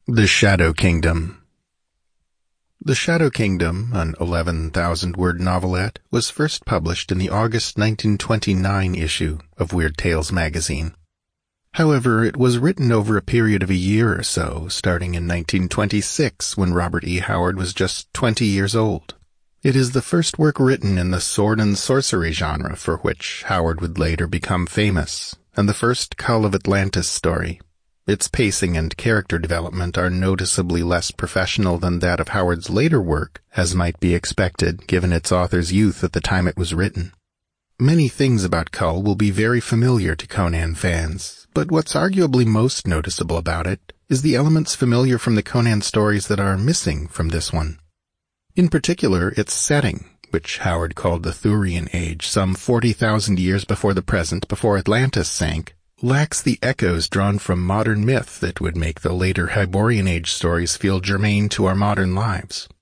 The Shadow Kingdom. The Shadow Kingdom, an 11,000-word novelette, was first published in the August 1929 issue of Weird Tales magazine. However, it was written over a period of a year or so, starting in 1926 when Robert E. Howard was just 20 years old. It is the first work written in the sword and sorcery genre for which Howard would later become famous, and the first Cull of Atlantis story. Its pacing and character development are noticeably less professional than that of Howard's later work, as might be expected given its author's youth at the time it was written. Many things about Cull will be very familiar to Conan fans, but what's arguably most noticeable about it is the elements familiar from the Conan stories that are missing from this one. In particular, its setting, which Howard called the Thurian Age, some 40,000 years before the present, before Atlantis sank, lacks the echoes drawn from modern myth that would make the later Hyborian Age stories feel germane to our modern lives.